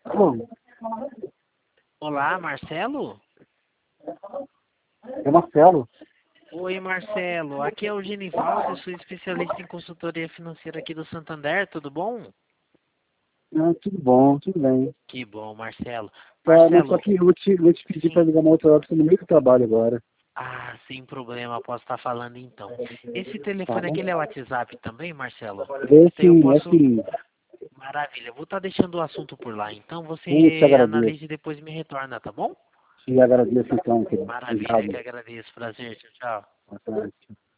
Alô, Olá, Marcelo? é Marcelo. Oi, Marcelo. Aqui é o Genivaldo, eu sou especialista em consultoria financeira aqui do Santander, tudo bom? Ah, tudo bom, tudo bem. Que bom, Marcelo. Tá, mas só Marcelo, que eu vou te pedir para sim. ligar uma outra hora, porque eu tô no meio do trabalho agora. Ah, sem problema, posso estar falando então. Esse Tá telefone bom? aqui ele é WhatsApp também, Marcelo? É Eu sim, é posso. sim. Maravilha, eu vou estar deixando o assunto por lá. Então Te você agradeço. analise e depois me retorna, tá bom? Te agradeço então, querido. Maravilha, eu que Obrigado. agradeço. Prazer, tchau, tchau. Boa tarde.